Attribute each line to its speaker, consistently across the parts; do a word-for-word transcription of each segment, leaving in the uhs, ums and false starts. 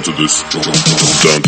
Speaker 1: down to this. Down.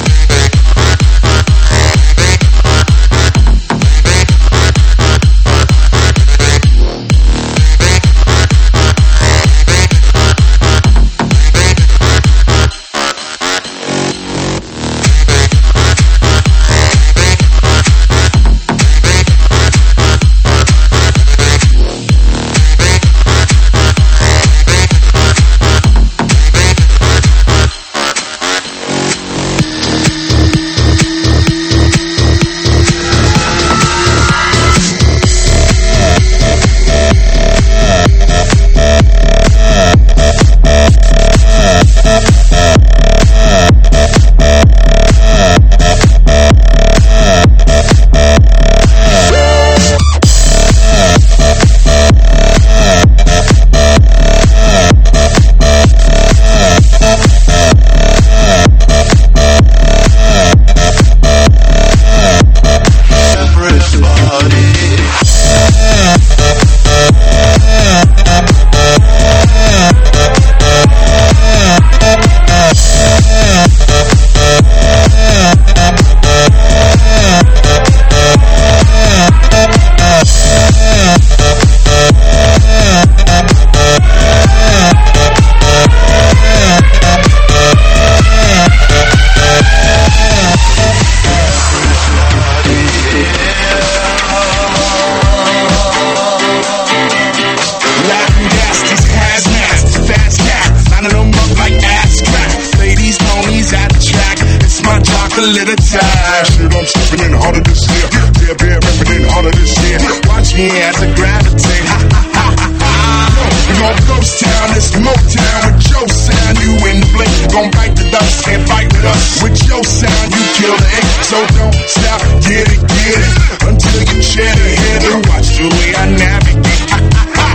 Speaker 2: Little time, shit, I'm stepping in harder this year. Yeah, yeah, repping in harder this year. Watch me as I gravitate. Ha ha ha ha ha. We gon' ghost town, it's Motown with your sound. You in the blink, gon' bite the dust, can't fight with us. With your sound, you kill the ink, so don't stop, get it, get it until you shed a head and watch the way I navigate. Ha ha ha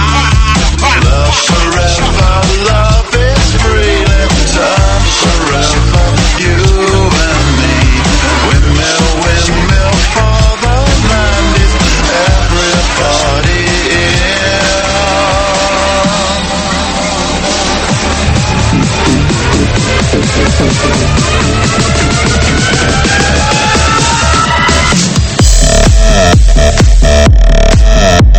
Speaker 2: ha.
Speaker 3: Love forever, love is freedom, time forever. You.
Speaker 1: Yeah.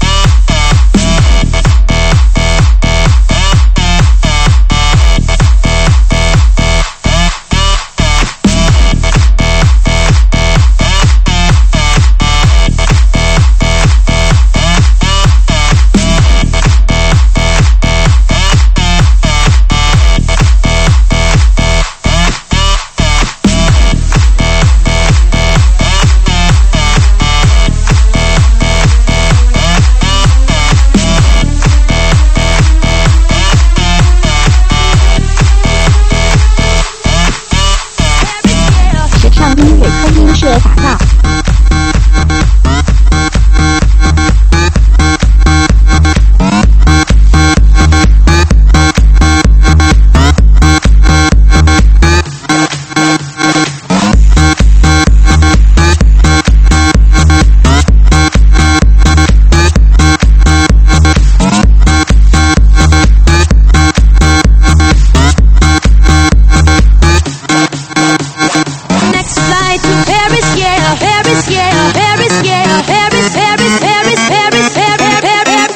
Speaker 4: to Paris, yeah, Paris, yeah, Paris, yeah, Paris, Paris, Paris, Paris, Paris, Paris.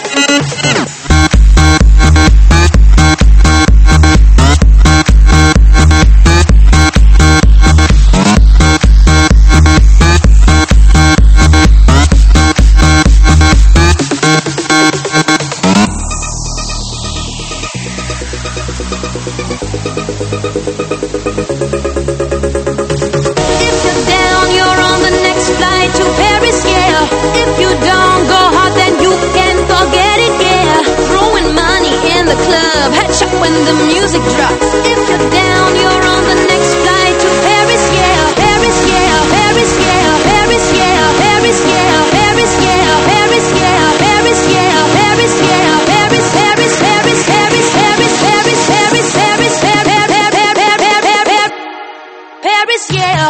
Speaker 4: When the music drops, if you're down, you're on the next flight to Paris, yeah, Paris, yeah, Paris, yeah, Paris, yeah, Paris, yeah, Paris, yeah, Paris, yeah, Paris, yeah, Paris, yeah, Paris, Paris, Paris, Paris, Paris, Paris, Paris, Paris, Paris, Paris, yeah.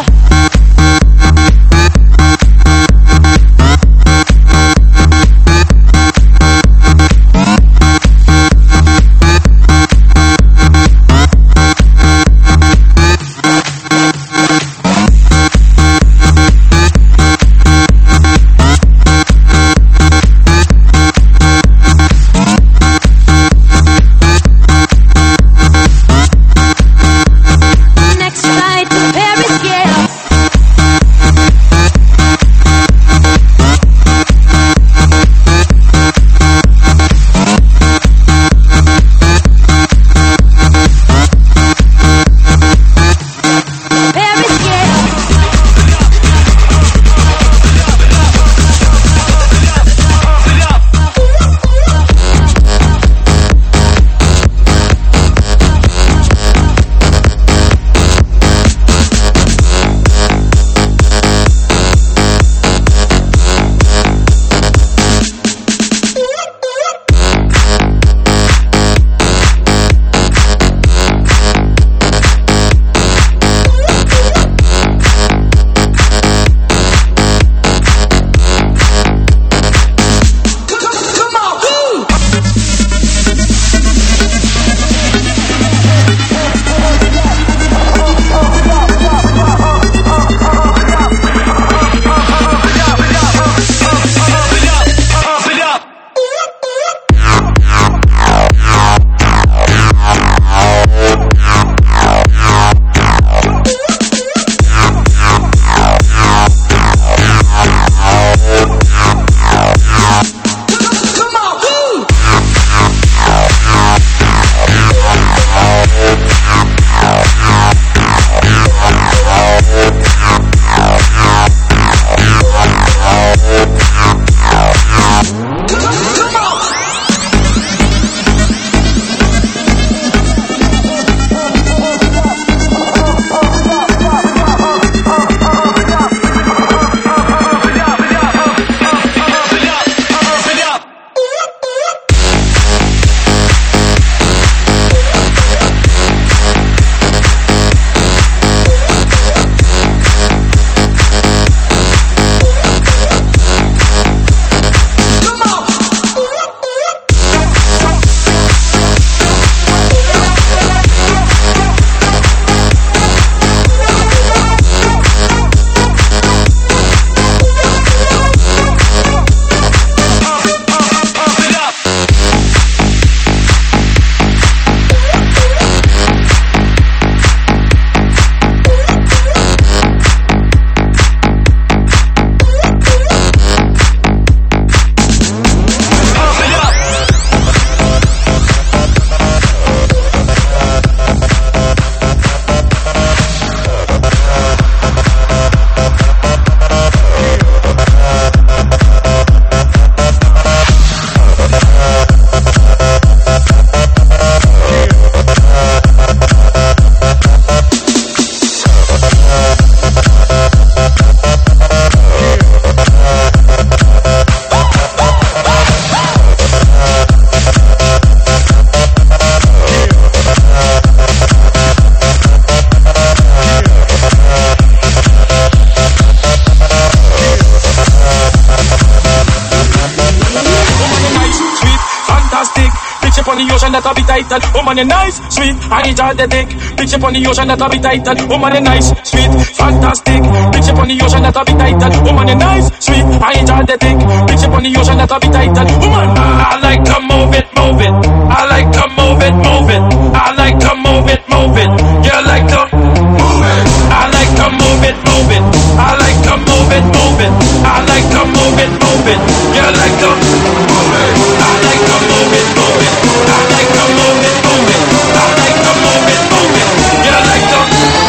Speaker 5: title. Woman, you nice, sweet, energetic. Picture on the ocean that a be title. Woman, you nice, sweet, fantastic. Picture on the ocean that a be title. Woman, you nice, sweet, energetic. Picture on the ocean that a be title. Woman, I like to move it, move it. I like to move it, move it. I like to move it, move it. You like to move it. I like to move it, move it. I like to move it, move it. I like to move it, move it. You like to move it. I like to move it, move it. I like to move it, move it. I like to move it, move it. You like to move it.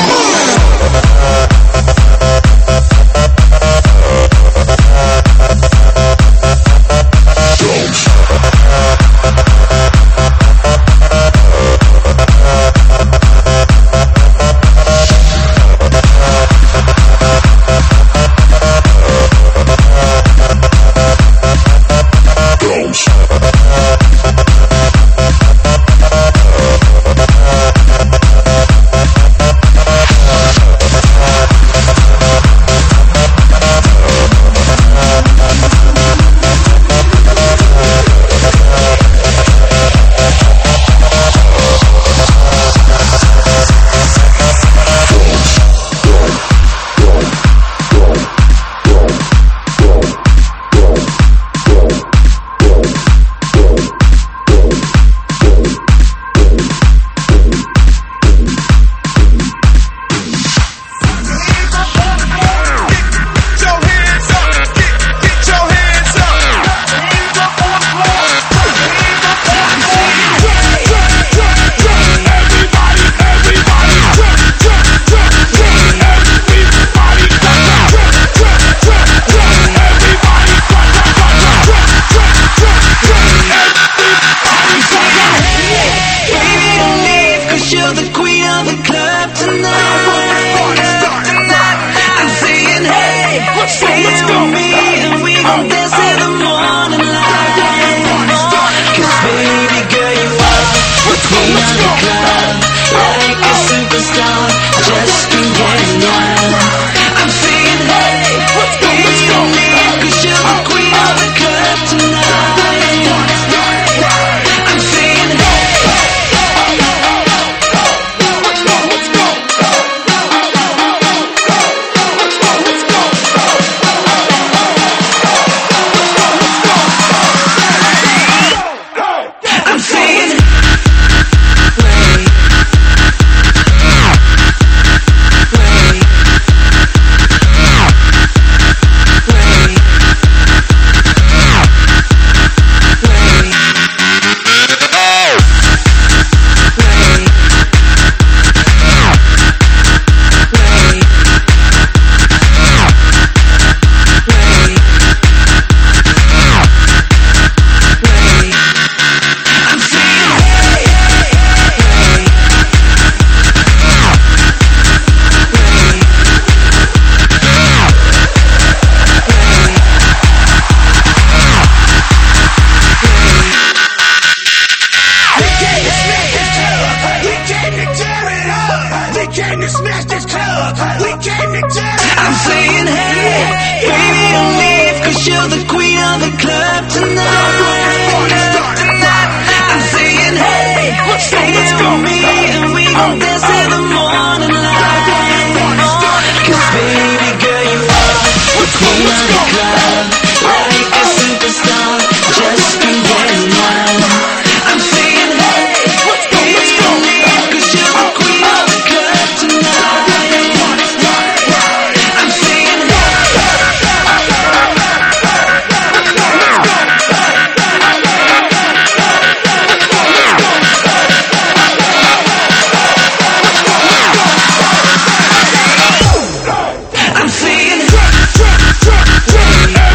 Speaker 6: I'm saying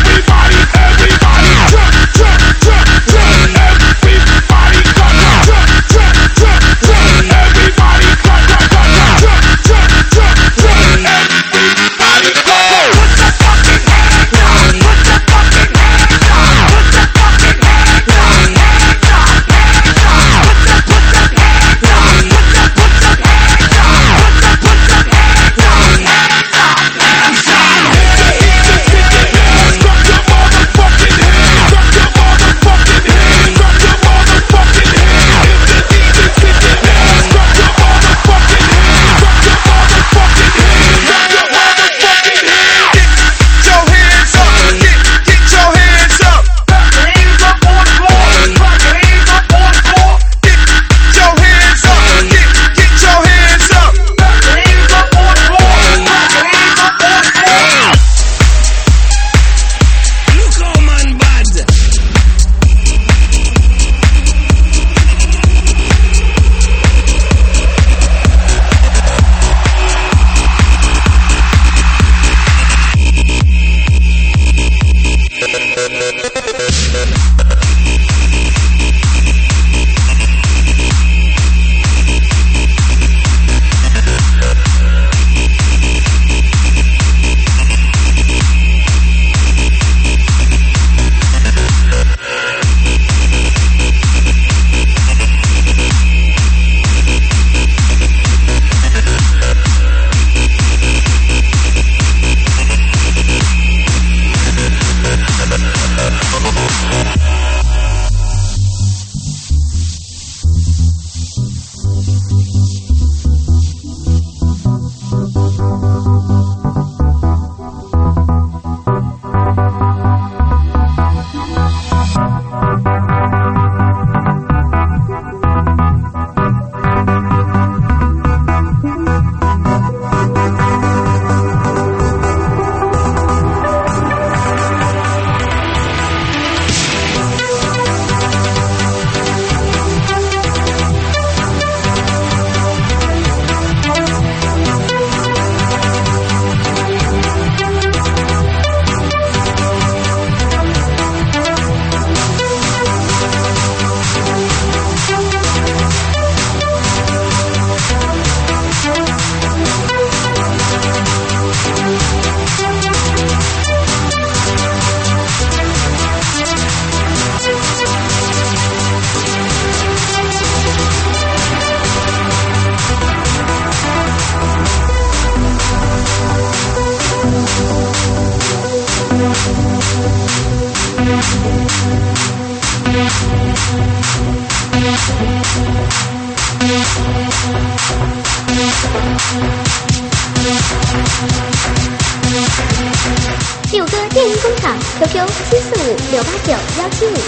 Speaker 6: 第五个电音工厂 Q Q 七四五六八九幺七五。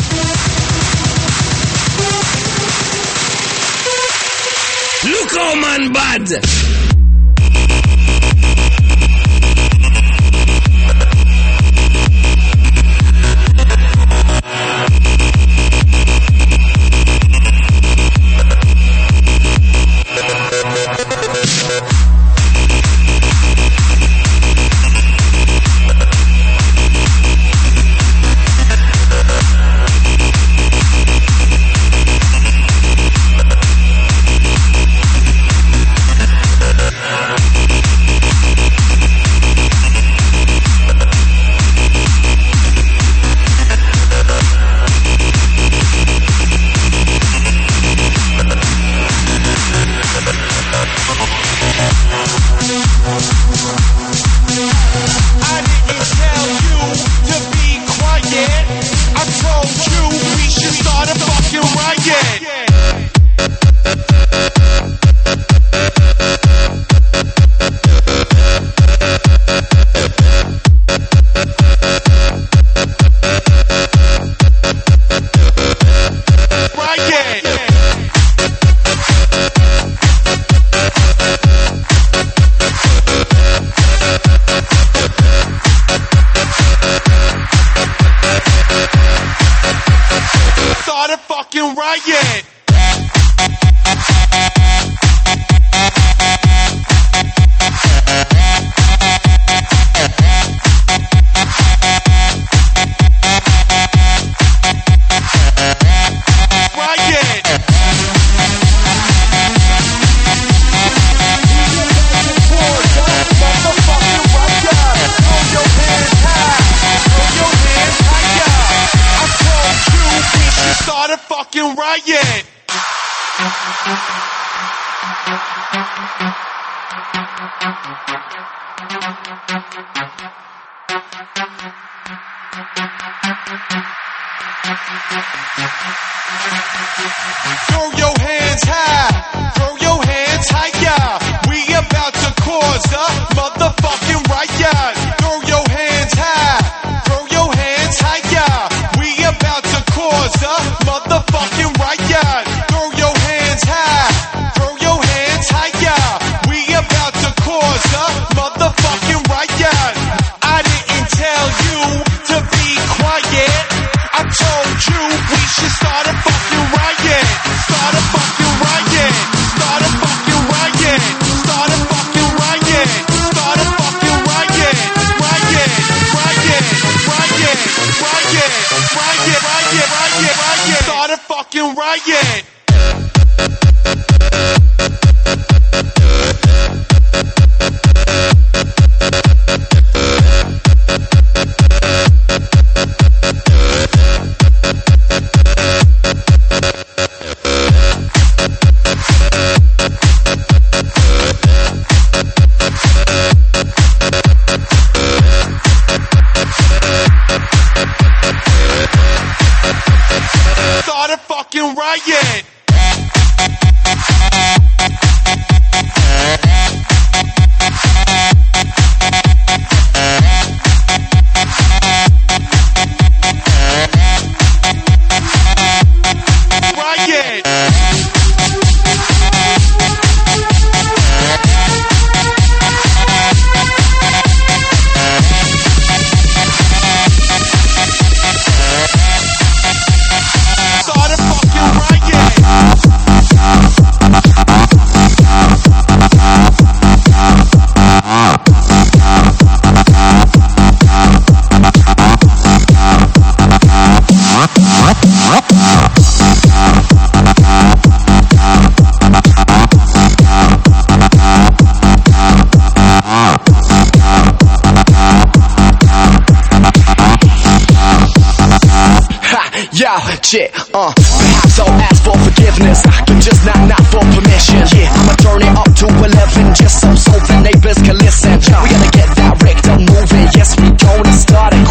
Speaker 7: Look how man bad.
Speaker 2: Throw your hands high, throw your hands higher. We about to cause a motherfucking riot. Throw your hands high, throw your hands higher. We about to cause a motherfucking riot. Throw your hands high, throw your hands higher. We about to cause a motherfucking riot. I didn't tell you to be quiet. I told you we should start a fucking riot. Start a fucking riot. Start a fucking riot. Start a fucking riot. Start a fucking riot. Riot. Riot. Riot. Riot. Riot. Riot. Riot. Riot. Start a fucking riot. Start a fucking riot.
Speaker 8: Shit, uh, perhaps I'll ask for forgiveness, but just not, not for permission. Yeah, I'ma turn it up to eleven, just so, so the neighbors can listen. We gotta get that rigged up moving, yes, we gonna start it.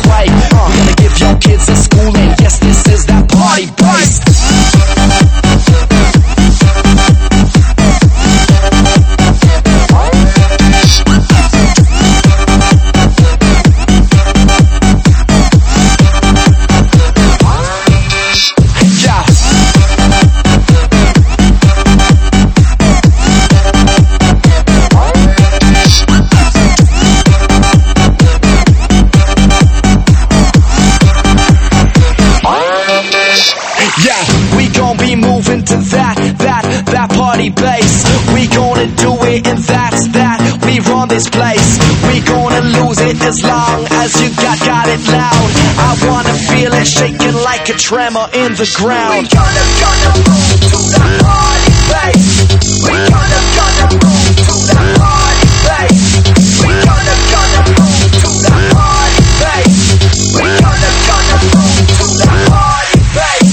Speaker 8: it as long as you got, got it loud. I wanna feel it shaking like a tremor in the ground. We gonna, gonna move to that party place. We gonna, gonna move to that party place. We gonna, gonna move to that party place. We gonna, gonna move to that party place.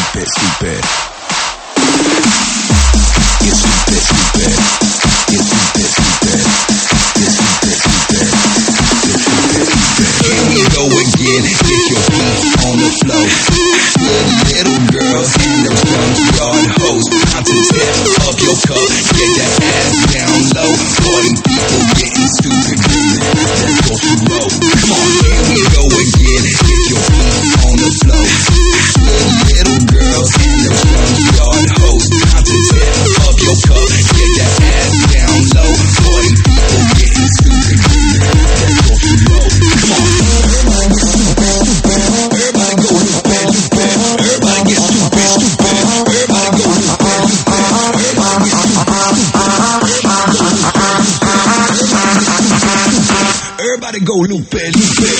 Speaker 3: stupid, stupid. Get stupid, stupid. Get stupid, stupid. Get stupid, stupid. Get stupid, stupid. Here we go again. Get your feet on the floor. Good little girl and those junkyard hoes. Not to tip up your cup. Get that ass down low. For them people getting stupid. That goes too low. Come on, here we go again. Get your feet on the floor. Good little girl and those junkyard hoes. Not to tip up your cup. Get that ass down low. For them people getting stupid. That goes too low. Come on, everybody get stupid, stupid. Everybody go stupid, stupid. Everybody get stupid, stupid. Everybody go stupid, stupid. Everybody get stupid, stupid. Everybody go stupid, stupid.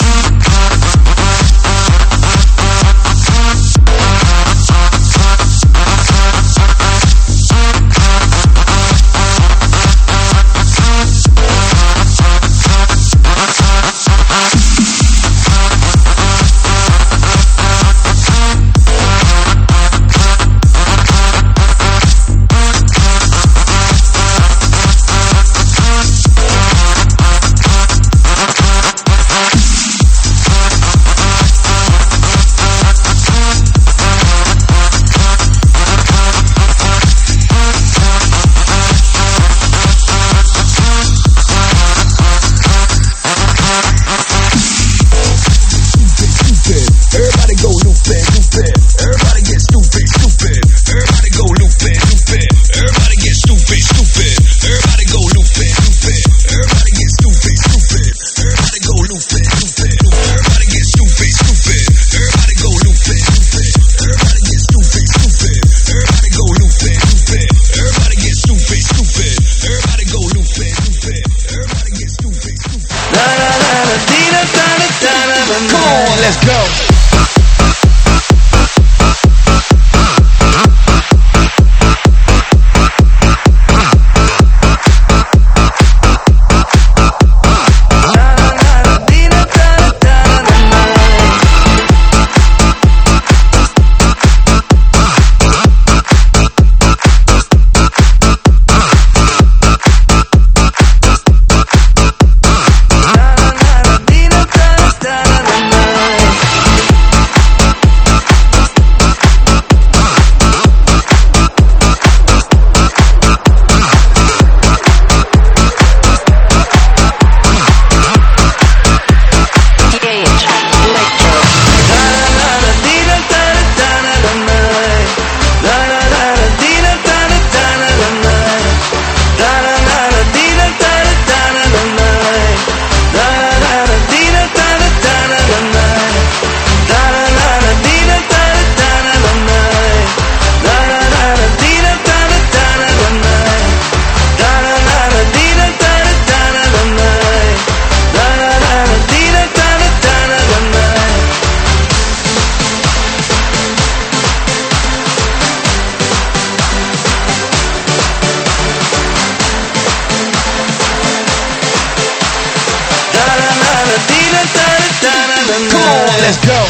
Speaker 8: Let's go.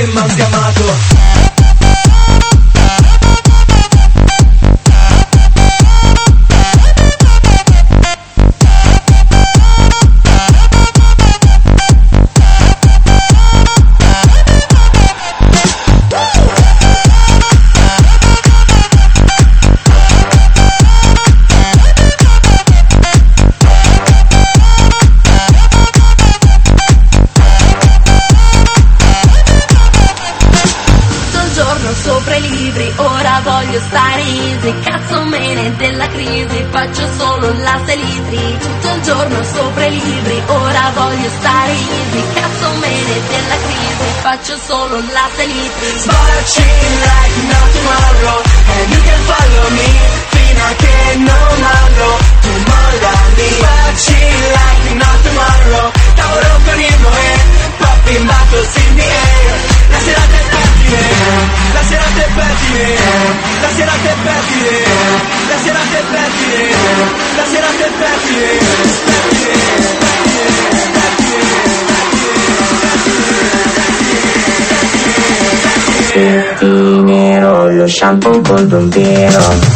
Speaker 8: che m'han sgamato.
Speaker 4: Voglio stare easy, cazzo me ne della crisi, faccio solo la selitri, tutto il giorno sopra i libri, ora voglio stare easy, cazzo me ne della crisi, faccio solo la selitri.
Speaker 8: Marching like no tomorrow, and you can follow me, fino a che non andrò, tu mollami. Marching like no tomorrow, lavoro con il Noè, popping bottles in the air, la serata è pettine, la serata è pettine, la serata è pettine, la serata è pettine, la serata è pettine, pettine, pettine, pettine, nero, lo shampoo col pompino.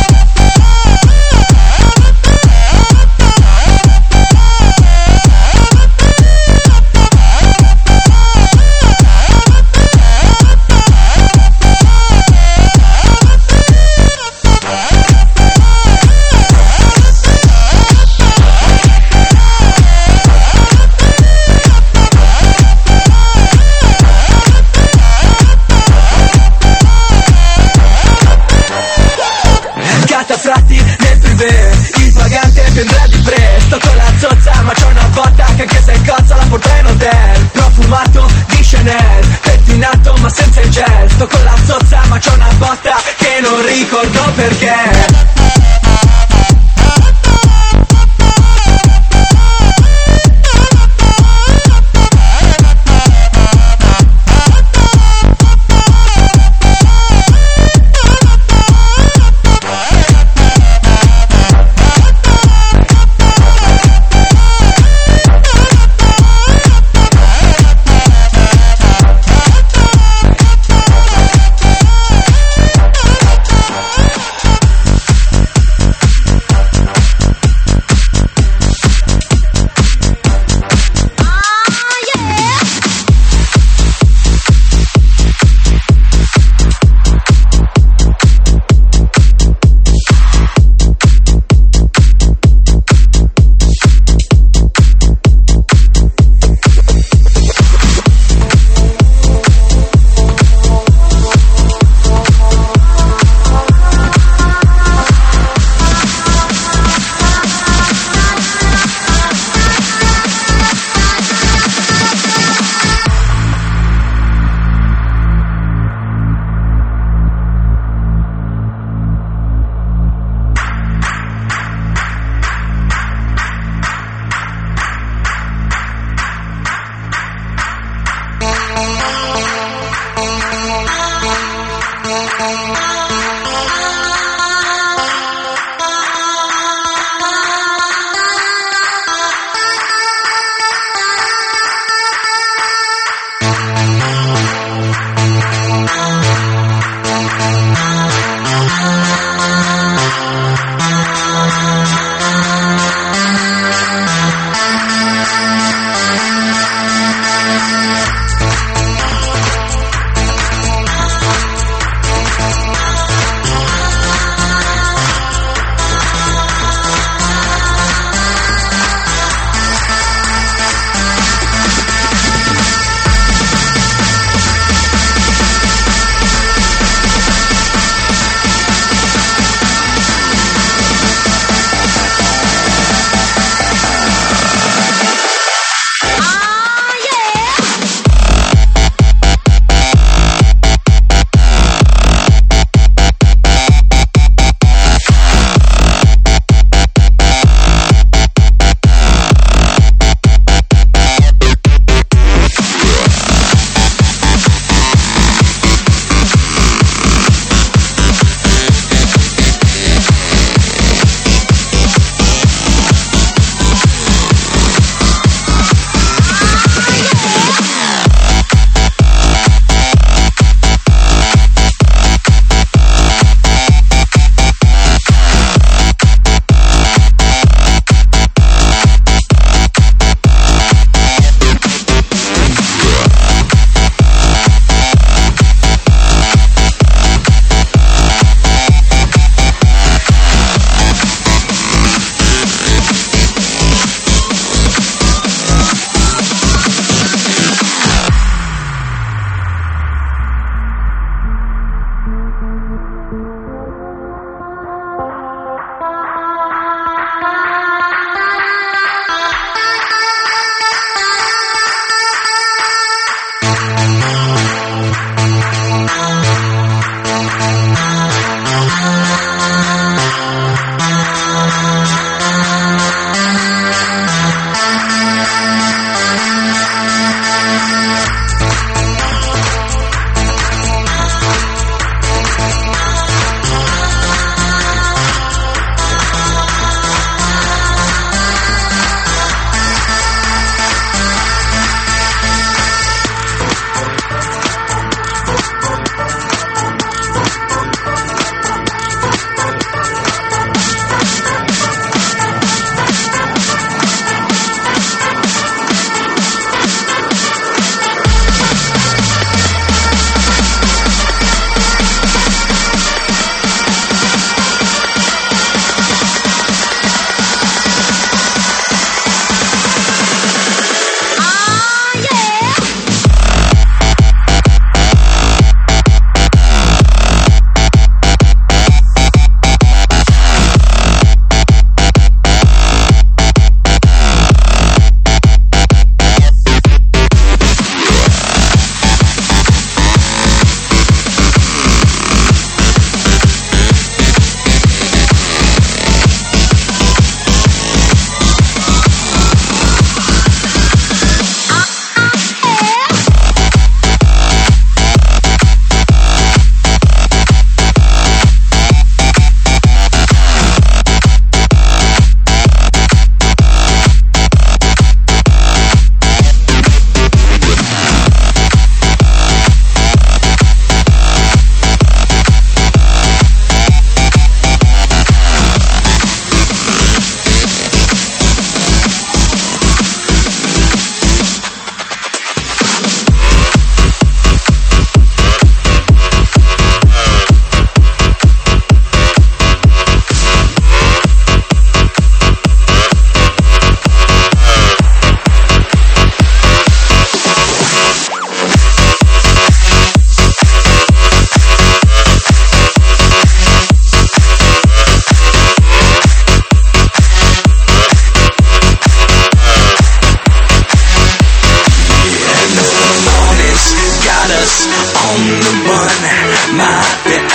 Speaker 8: Il pagante vendrà di presto con la zozza, ma c'è una botta che anche se cozza la porta in hotel. Profumato di Chanel, pettinato ma senza il gel. Sto con la zozza ma c'è una botta che non ricordo perché.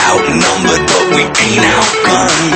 Speaker 3: outnumbered, but we ain't outgunned.